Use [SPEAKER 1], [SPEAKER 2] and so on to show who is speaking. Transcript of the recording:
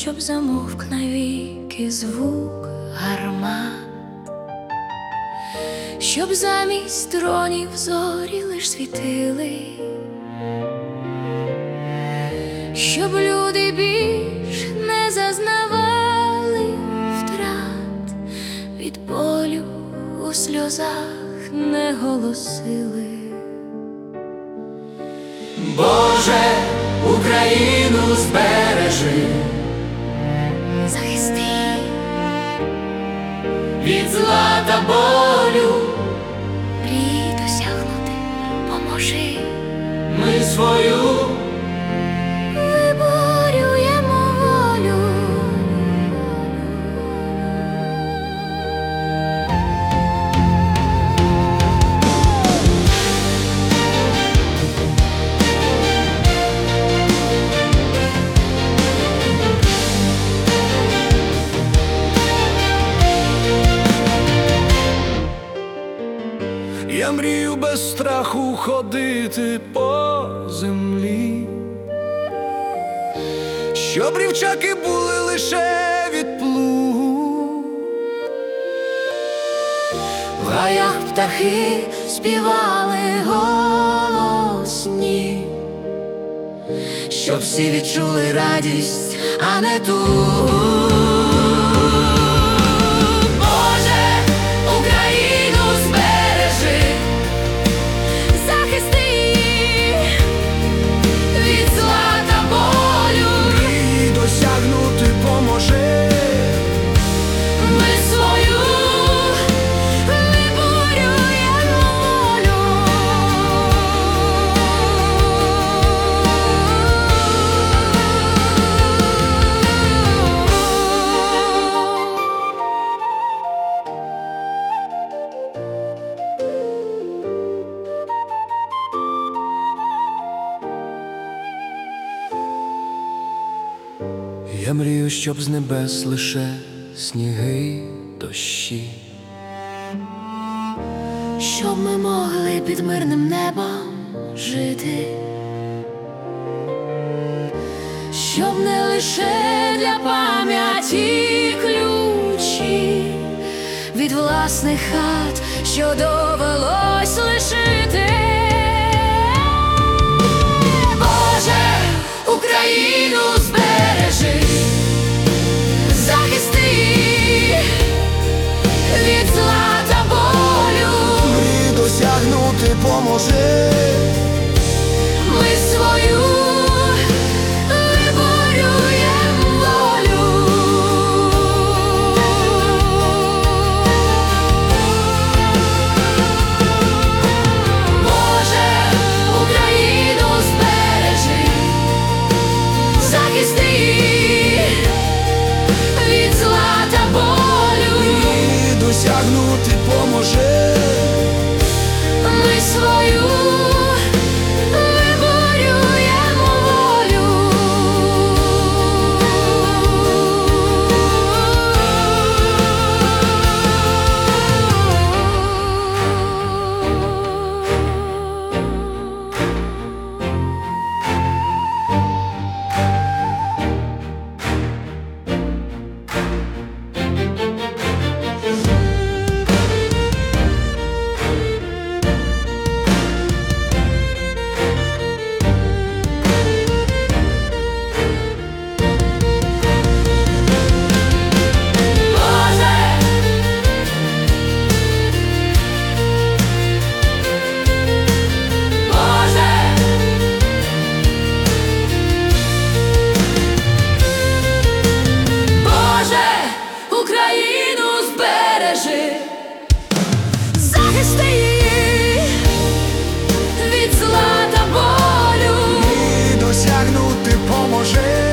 [SPEAKER 1] щоб замовк навіки звук гармат, щоб замість тронів зорі лиш світили, щоб люди більш не зазнавали втрат, від болю у сльозах не голосили.
[SPEAKER 2] Боже, Україну збережи,
[SPEAKER 1] Захисти
[SPEAKER 2] від зла та болю,
[SPEAKER 1] мрій досягнути поможи.
[SPEAKER 2] ми свою
[SPEAKER 1] Виборюємо волю.
[SPEAKER 3] Я мрію без страху ходити по землі, щоб рівчаки були лише від плугу,
[SPEAKER 1] В гаях птахи співали голосні, щоб всі відчули радість, а не тугу. Боже, Україну збережи, захисти її від зла та болю.
[SPEAKER 3] мрії досягнути поможи.
[SPEAKER 1] Ми свою виборюємо волю.
[SPEAKER 3] Я мрію, щоб з небес лише сніги й дощі,
[SPEAKER 1] Щоб ми могли під мирним небом жити, щоб не лише для пам'яті ключі від власних хат, що довелось лишити. Боже, Україну збережи, захисти її від зла та болю.
[SPEAKER 3] мрії досягнути поможи.
[SPEAKER 1] Ми свою виборюємо волю. Боже, Україну збережи, захисти її від зла та болю.
[SPEAKER 3] Мрії досягнути поможи.
[SPEAKER 1] Ми свою виборюємо волю. Україну збережи, захисти її від зла та болю.
[SPEAKER 3] Мрії досягнути поможи.